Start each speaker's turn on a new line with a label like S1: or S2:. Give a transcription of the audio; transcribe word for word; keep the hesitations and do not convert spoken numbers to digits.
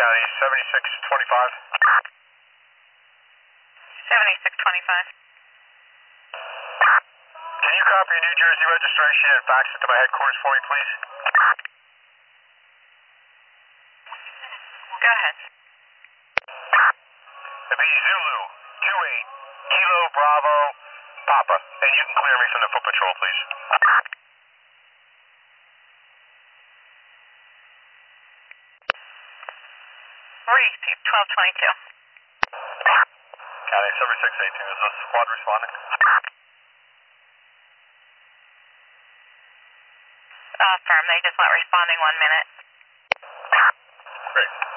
S1: County, seventy-six twenty-five.
S2: seventy-six twenty-five.
S1: Can you copy your New Jersey registration and fax it to my headquarters for me, please?
S2: Go ahead.
S1: It'd be Zulu two eight Kilo Bravo Papa, and you can clear me from the foot patrol, please.
S2: Reese, twelve twenty-two.
S1: County seventy-six eighteen, is the squad responding?
S2: Uh, firm, they just not responding one minute.
S1: Great.